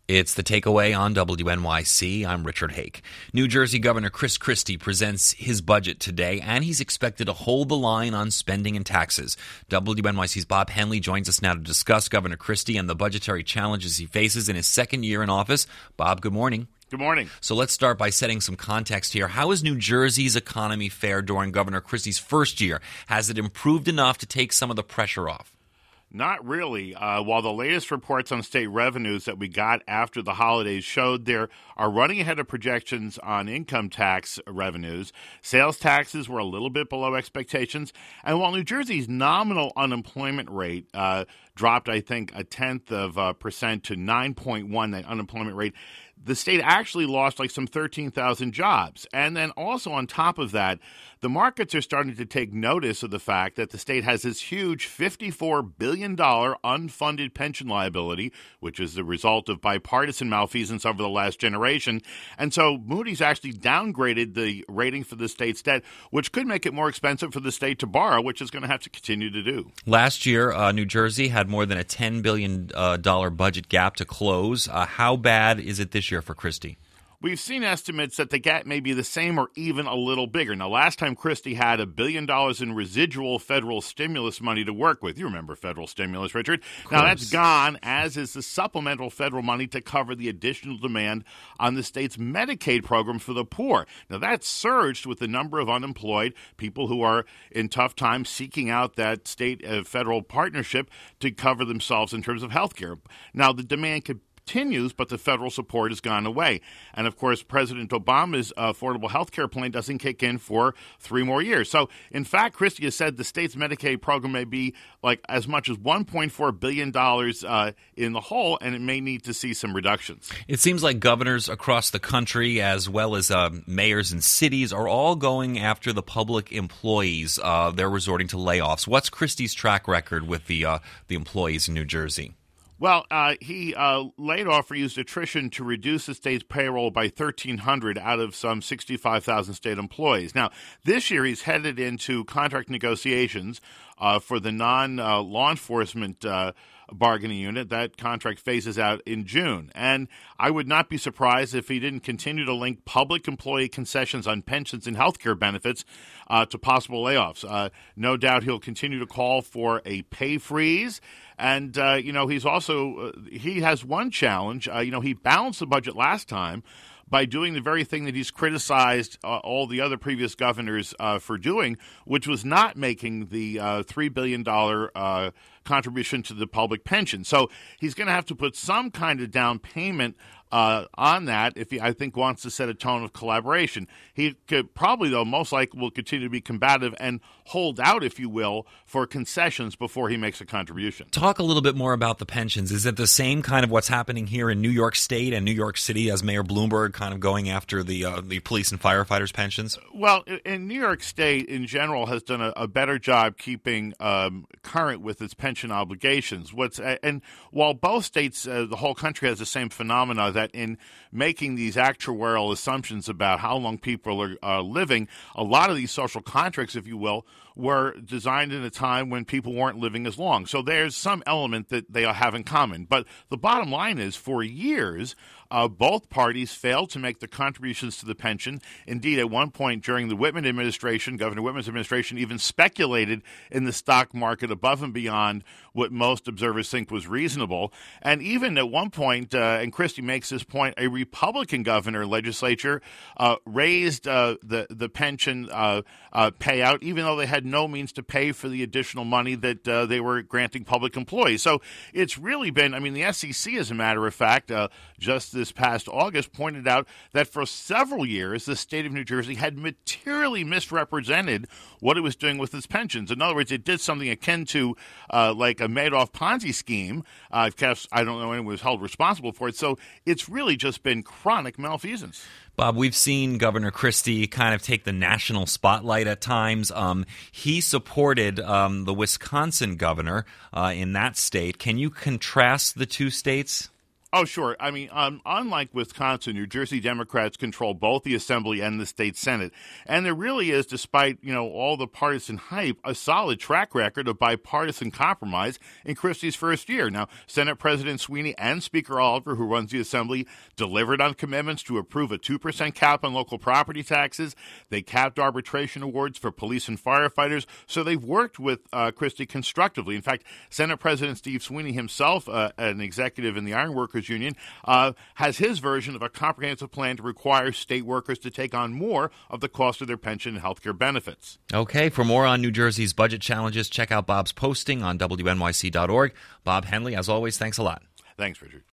It's The Takeaway on WNYC. I'm Richard Hake. New Jersey Governor Chris Christie presents his budget today, and he's expected to hold the line on spending and taxes. WNYC's Bob Henley joins us now to discuss Governor Christie and the budgetary challenges he faces in his second year in office. Bob, good morning. Good morning. So let's start by setting some context here. How has New Jersey's economy fared during Governor Christie's first year? Has it improved enough to take some of the pressure off? Not really. While the latest reports on state revenues that we got after the holidays showed they are running ahead of projections on income tax revenues, sales taxes were a little bit below expectations. And while New Jersey's nominal unemployment rate dropped, I think, 0.1% to 9.1, that unemployment rate, the state actually lost like some 13,000 jobs. And then also on top of that, the markets are starting to take notice of the fact that the state has this huge $54 billion unfunded pension liability, which is the result of bipartisan malfeasance over the last generation. And so Moody's actually downgraded the rating for the state's debt, which could make it more expensive for the state to borrow, which is going to have to continue to do. Last year, New Jersey had more than a $10 billion budget gap to close. How bad is it this year for Christie? We've seen estimates that the gap may be the same or even a little bigger. Now, last time Christie had $1 billion in residual federal stimulus money to work with. You remember federal stimulus, Richard. Now, that's gone, as is the supplemental federal money to cover the additional demand on the state's Medicaid program for the poor. Now, that surged with the number of unemployed people who are in tough times seeking out that state-federal partnership to cover themselves in terms of health care. Now, the demand continues, but the federal support has gone away. And, of course, President Obama's affordable health care plan doesn't kick in for 3 more years. So, in fact, Christie has said the state's Medicaid program may be like as much as $1.4 billion in the hole, and it may need to see some reductions. It seems like governors across the country, as well as mayors in cities, are all going after the public employees. They're resorting to layoffs. What's Christie's track record with the employees in New Jersey? Well, he laid off or used attrition to reduce the state's payroll by 1,300 out of some 65,000 state employees. Now, this year he's headed into contract negotiations for the non-law enforcement bargaining unit. That contract phases out in June. And I would not be surprised if he didn't continue to link public employee concessions on pensions and health care benefits to possible layoffs. No doubt he'll continue to call for a pay freeze. And, he's also he has one challenge. He balanced the budget last time by doing the very thing that he's criticized all the other previous governors for doing, which was not making the $3 billion contribution to the public pension. So he's going to have to put some kind of down payment on that if he, I think, wants to set a tone of collaboration. He could probably, though, most likely will continue to be combative and hold out, if you will, for concessions before he makes a contribution. Talk a little bit more about the pensions. Is it the same kind of what's happening here in New York State and New York City as Mayor Bloomberg kind of going after the police and firefighters' pensions? Well, in New York State, in general, has done a better job keeping current with its pension obligations. And while both states, the whole country has the same phenomena that in making these actuarial assumptions about how long people are living, a lot of these social contracts, if you will, were designed in a time when people weren't living as long. So there's some element that they have in common. But the bottom line is, for years, both parties failed to make the contributions to the pension. Indeed, at one point during the Whitman administration, Governor Whitman's administration even speculated in the stock market above and beyond what most observers think was reasonable. And even at one point, and Christie makes this point, a Republican governor and legislature raised the pension payout, even though they had no means to pay for the additional money that they were granting public employees. So it's really been, the SEC, as a matter of fact, just this past August, pointed out that for several years, the state of New Jersey had materially misrepresented what it was doing with its pensions. In other words, it did something akin to like a Madoff Ponzi scheme. I don't know anyone was held responsible for it. So it's really just been chronic malfeasance. Bob, we've seen Governor Christie kind of take the national spotlight at times. He supported the Wisconsin governor in that state. Can you contrast the two states? Oh, sure. I mean, unlike Wisconsin, New Jersey Democrats control both the Assembly and the state Senate. And there really is, despite, all the partisan hype, a solid track record of bipartisan compromise in Christie's first year. Now, Senate President Sweeney and Speaker Oliver, who runs the Assembly, delivered on commitments to approve a 2% cap on local property taxes. They capped arbitration awards for police and firefighters. So they've worked with Christie constructively. In fact, Senate President Steve Sweeney himself, an executive in the Ironworkers Union, has his version of a comprehensive plan to require state workers to take on more of the cost of their pension and health care benefits. Okay, for more on New Jersey's budget challenges, check out Bob's posting on WNYC.org. Bob Henley, as always, thanks a lot. Thanks, Richard.